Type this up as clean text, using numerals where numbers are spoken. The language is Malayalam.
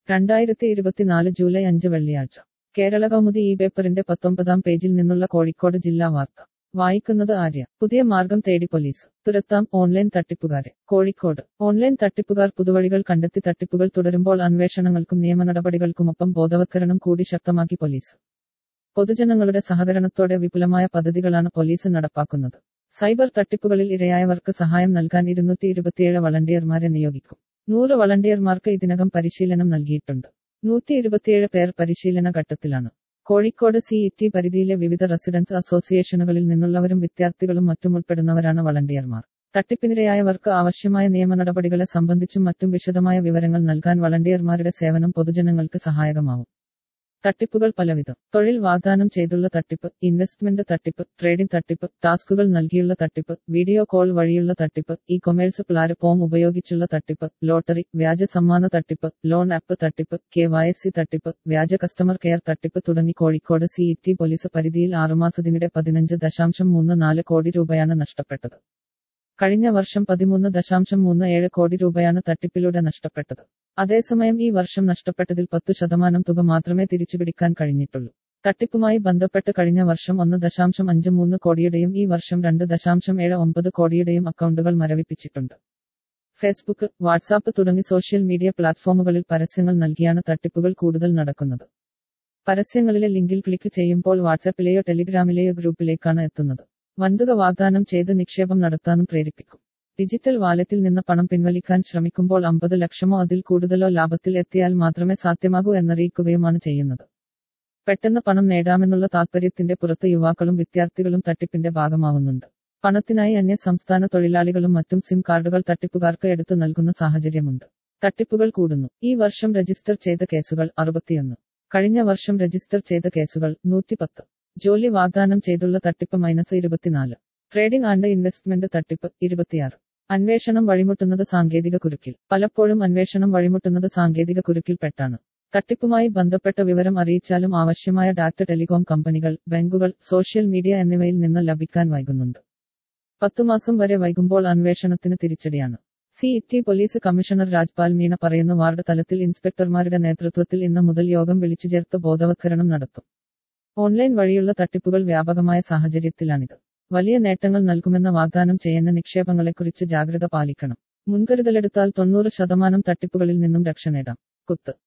2024 ജൂലൈ 5 വെള്ളിയാഴ്ച കേരള കൗമുദി ഈ പേപ്പറിന്റെ 19-ാം പേജിൽ നിന്നുള്ള കോഴിക്കോട് ജില്ലാ വാർത്ത വായിക്കുന്നത് ആര്യ. പുതിയ മാർഗം തേടി പോലീസ്. തുരത്താം ഓൺലൈൻ തട്ടിപ്പുകാരെ. കോഴിക്കോട് ഓൺലൈൻ തട്ടിപ്പുകാർ പുതുവഴികൾ കണ്ടെത്തി തട്ടിപ്പുകൾ തുടരുമ്പോൾ അന്വേഷണങ്ങൾക്കും നിയമനടപടികൾക്കുമൊപ്പം ബോധവത്കരണം കൂടി ശക്തമാക്കി പോലീസ്. പൊതുജനങ്ങളുടെ സഹകരണത്തോടെ വിപുലമായ പദ്ധതികളാണ് പോലീസ് നടപ്പാക്കുന്നത്. സൈബർ തട്ടിപ്പുകളിൽ ഇരയായവർക്ക് സഹായം നൽകാൻ 227 വളണ്ടിയർമാരെ നിയോഗിക്കും. 100 വളണ്ടിയർമാർക്ക് ഇതിനകം പരിശീലനം നൽകിയിട്ടുണ്ട്. 127 പേർ പരിശീലന ഘട്ടത്തിലാണ്. കോഴിക്കോട് CET പരിധിയിലെ വിവിധ റെസിഡൻസ് അസോസിയേഷനുകളിൽ നിന്നുള്ളവരും വിദ്യാർത്ഥികളും മറ്റുമുൾപ്പെടുന്നവരാണ് വളണ്ടിയർമാർ. തട്ടിപ്പിനിരയായവർക്ക് ആവശ്യമായ നിയമനടപടികളെ സംബന്ധിച്ചും മറ്റും വിശദമായ വിവരങ്ങൾ നൽകാൻ വളണ്ടിയർമാരുടെ സേവനം പൊതുജനങ്ങൾക്ക് സഹായകമാവും. തട്ടിപ്പുകൾ പലവിധം. തൊഴിൽ വാഗ്ദാനം ചെയ്തുള്ള തട്ടിപ്പ്, ഇൻവെസ്റ്റ്മെന്റ് തട്ടിപ്പ്, ട്രേഡിംഗ് തട്ടിപ്പ്, ടാസ്കുകൾ നൽകിയുള്ള തട്ടിപ്പ്, വീഡിയോ കോൾ വഴിയുള്ള തട്ടിപ്പ്, ഇ-കൊമേഴ്സ് പ്ലാറ്റ്ഫോം ഉപയോഗിച്ചുള്ള തട്ടിപ്പ്, ലോട്ടറി, വ്യാജ സമ്മാന തട്ടിപ്പ്, ലോൺ ആപ്പ് തട്ടിപ്പ്, KYC തട്ടിപ്പ്, വ്യാജ കസ്റ്റമർ കെയർ തട്ടിപ്പ് തുടങ്ങി കോഴിക്കോട് CET പോലീസ് പരിധിയിൽ 6 മാസത്തിനിടെ 15.34 കോടി രൂപയാണ് നഷ്ടപ്പെട്ടത്. കഴിഞ്ഞ വർഷം 13.37 കോടി രൂപയാണ് തട്ടിപ്പിലൂടെ നഷ്ടപ്പെട്ടത്. അതേസമയം ഈ വർഷം നഷ്ടപ്പെട്ടതിൽ 10% തുക മാത്രമേ തിരിച്ചുപിടിക്കാൻ കഴിഞ്ഞിട്ടുള്ളൂ. തട്ടിപ്പുമായി ബന്ധപ്പെട്ട് കഴിഞ്ഞ വർഷം 1.53 കോടിയുടെയും ഈ വർഷം 2.79 കോടിയുടെയും അക്കൗണ്ടുകൾ മരവിപ്പിച്ചിട്ടുണ്ട്. ഫേസ്ബുക്ക്, വാട്സാപ്പ് തുടങ്ങി സോഷ്യൽ മീഡിയ പ്ലാറ്റ്ഫോമുകളിൽ പരസ്യങ്ങൾ നൽകിയാണ് തട്ടിപ്പുകൾ കൂടുതൽ നടക്കുന്നത്. പരസ്യങ്ങളിലെ ലിങ്കിൽ ക്ലിക്ക് ചെയ്യുമ്പോൾ വാട്സാപ്പിലെയോ ടെലിഗ്രാമിലെയോ ഗ്രൂപ്പിലേക്കാണ് എത്തുന്നത്. വൻതുക വാഗ്ദാനം ചെയ്ത് നിക്ഷേപം നടത്താനും പ്രേരിപ്പിക്കും. ഡിജിറ്റൽ വാലറ്റിൽ നിന്ന് പണം പിൻവലിക്കാൻ ശ്രമിക്കുമ്പോൾ 50 ലക്ഷമോ അതിൽ കൂടുതലോ ലാഭത്തിൽ എത്തിയാൽ മാത്രമേ സാധ്യമാകൂ എന്നറിയിക്കുകയുമാണ് ചെയ്യുന്നത്. പെട്ടെന്ന് പണം നേടാമെന്നുള്ള താൽപര്യത്തിന്റെ പുറത്ത് യുവാക്കളും വിദ്യാർത്ഥികളും തട്ടിപ്പിന്റെ ഭാഗമാവുന്നുണ്ട്. പണത്തിനായി അന്യ സംസ്ഥാന തൊഴിലാളികളും മറ്റും സിം കാർഡുകൾ തട്ടിപ്പുകാർക്ക് എടുത്തു നൽകുന്ന സാഹചര്യമുണ്ട്. തട്ടിപ്പുകൾ കൂടുന്നു. ഈ വർഷം രജിസ്റ്റർ ചെയ്ത കേസുകൾ 61. കഴിഞ്ഞ വർഷം രജിസ്റ്റർ ചെയ്ത കേസുകൾ 110. ജോലി വാഗ്ദാനം ചെയ്തുള്ള തട്ടിപ്പ് -24. ട്രേഡിംഗ് ആൻഡ് ഇൻവെസ്റ്റ്മെന്റ് തട്ടിപ്പ് 26. അന്വേഷണം വഴിമുട്ടുന്നത് സാങ്കേതിക കുരുക്കിൽ. പലപ്പോഴും അന്വേഷണം വഴിമുട്ടുന്നത് സാങ്കേതിക കുരുക്കിൽപ്പെട്ടാണ്. തട്ടിപ്പുമായി ബന്ധപ്പെട്ട വിവരം അറിയിച്ചാലും ആവശ്യമായ ഡാറ്റ ടെലികോം കമ്പനികൾ, ബാങ്കുകൾ, സോഷ്യൽ മീഡിയ എന്നിവയിൽ നിന്ന് ലഭിക്കാൻ വൈകുന്നുണ്ട്. 10 മാസം വരെ വൈകുമ്പോൾ അന്വേഷണത്തിന് തിരിച്ചടിയാണ്. CET police commissioner Rajpal Meena പറയുന്നു. വാർഡ് തലത്തിൽ ഇൻസ്പെക്ടർമാരുടെ നേതൃത്വത്തിൽ ഇന്ന് മുതൽ യോഗം വിളിച്ചുചേർത്ത് ബോധവത്കരണം നടത്തും. ഓൺലൈൻ വഴിയുള്ള തട്ടിപ്പുകൾ വ്യാപകമായ സാഹചര്യത്തിലാണിത്. വലിയ നേട്ടങ്ങൾ നൽകുമെന്ന വാഗ്ദാനം ചെയ്യുന്ന നിക്ഷേപങ്ങളെക്കുറിച്ച് ജാഗ്രത പാലിക്കണം. മുൻകരുതലെടുത്താൽ 90% തട്ടിപ്പുകളിൽ നിന്നും രക്ഷ നേടാം. കുത്ത്